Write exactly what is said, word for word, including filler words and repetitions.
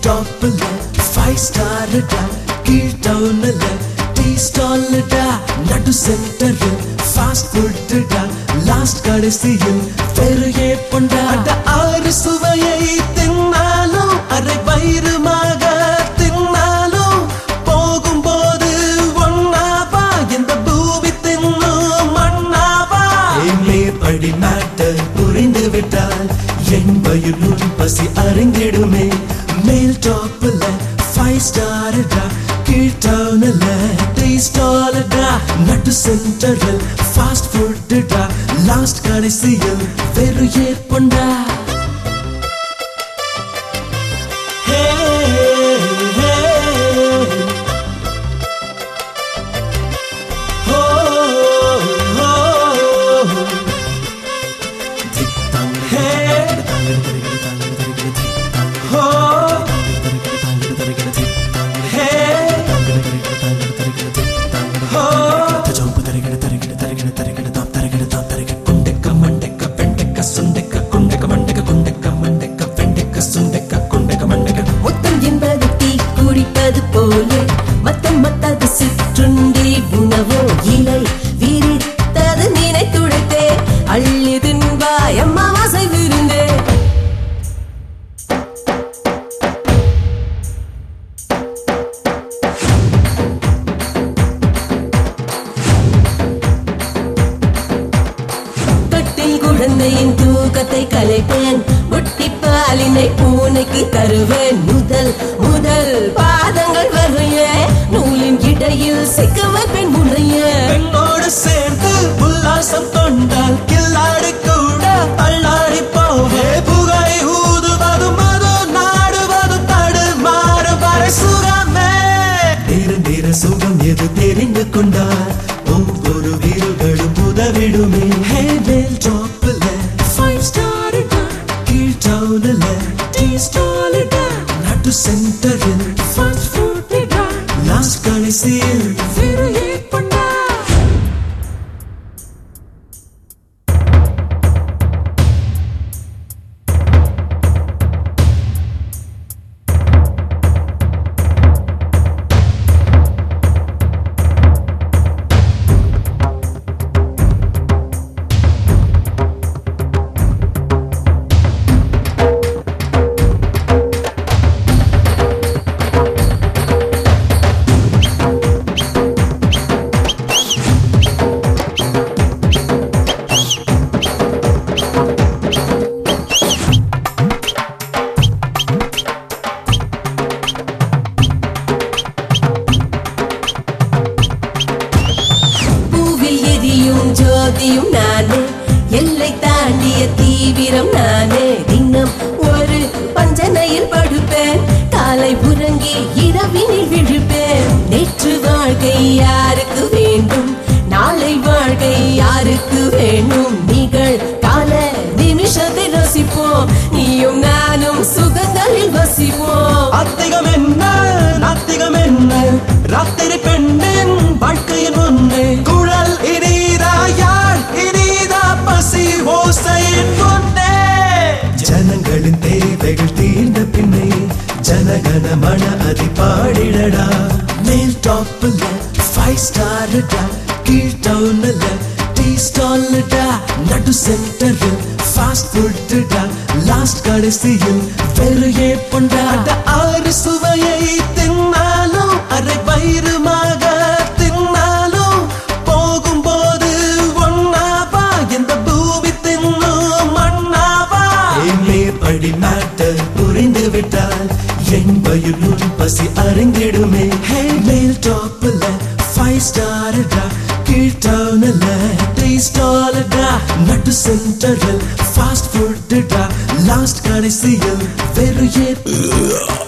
டாப்ல five star டா, கீழ் டவுன்ல டீ ஸ்டால் டா, நடு சென்டரில் ஃபாஸ்ட் ஃபுட் டா, லாஸ்ட் கடைசியில் பெருகே பொண்டா. ஆறு சுவையை தின்னாலும் அரை வயிறுமாக தின்னாலும் போகும்போது ஒன்னாவா எந்த பூமி தின்னும் மண்ணாவா. மேற்படி மேட்டர் புரிந்து விட்டால் என் வயிறு பசி அறிந்திடுமே. மேல் டாப்ல ஃபைவ் ஸ்டார் டா, கீழ் டவுன்ல த்ரீ ஸ்டால் டா, நடு சென்டரில் ஃபாஸ்ட் ஃபுட் டா, லாஸ்ட் கடைசியில் வெறும் ஏற்பொண்டா. மத்தம் மத்தாது சிற்றுண்டி உணவோ இலை விரித்தது நினை துடைத்தே அள்ளி தின்பாய் அம்மாவாசை விருந்தே. கட்டில் குழந்தையின் தூக்கத்தை கலைப்பேன், முட்டி பாலினை பூனைக்கு தருவேன். முதல் முதல் பாதங்கள் வரைய நூலின் இடையில் சிக்க வைப்பேன் முறைய. பெண்ணோடு சேர்ந்து உல்லாசம் கொண்டால் கில்லாடி கூட தள்ளாடி போவே. புகை ஊதுவதும் மது நாடுவதும் தடு மாறு வரை சுகமே. நிரந்தர சுகம் எது தெரிந்து கொண்டால் ஒவ்வொரு வீடுகளும் உதவிடுமே. மேல் டாப்ல ஃபைவ் ஸ்டார் டா, கீழ் டவுன்ல டீ ஸ்டால் டா, நடு சென்டரில் ஃபாஸ்ட் ஃபுட் டா, லாஸ்ட் கடைசியில் வெறும் ஏற்பொண்டா. ஜோதியும் நானே, எல்லை தாண்டிய தீவிரம் நானே. தினம் ஒரு பஞ்சனையில் படுப்பேன், காலை உறங்கி இரவினில் விழுப்பேன். நேற்று வாழ்க்கை யாருக்கு வேண்டும், நாளை வாழ்க்கை யாருக்கு வேண்டும். நிகழ் கால நிமிஷத்தை ரசிப்போம், நீயும் நானும் சுகங்களில் வசிப்போம். அத்திகம் என்ன நாத்திகம் என்ன, ராத்திரி பெண்ணின் வாழ்க்கையின் ஒன்று. குழல் இனிதா யாழ் இனிதா பசி ஓசையின் ஒன்றே. ஜனங்களின் தேவைகள் தீர்ந்த பின்னே ஜனகன மன அதி பாடிடடா. மேல் டாப்ல ஃபைவ் ஸ்டார் டா, கீழ் டவுன்ல டீ ஸ்டால் டா, நடு சென்டரில் ஃபாஸ்ட் ஃபுட் டா, லாஸ்ட் கடைசியில் வெறும் ஏற்பொண்டா. ஆறு சுவையை தின்னாலும் அரை வயிறுமாக தின்னாலும் போகும்போது ஒன்னாவா எந்த பூமி தின்னும் மண்ணாவா. மேற்படி மேட்டர் புரிந்து விட்டால் என் வயிறு பசி அறிந்திடுமே. மேல் டாப்ல ஃபைவ் ஸ்டார் டா, கீழ் டவுன்ல த்ரீ ஸ்டால் டா, நடு சென்டரில் ஃபாஸ்ட் ஃபுட் டா, லாஸ்ட் கடைசியில் வெறும்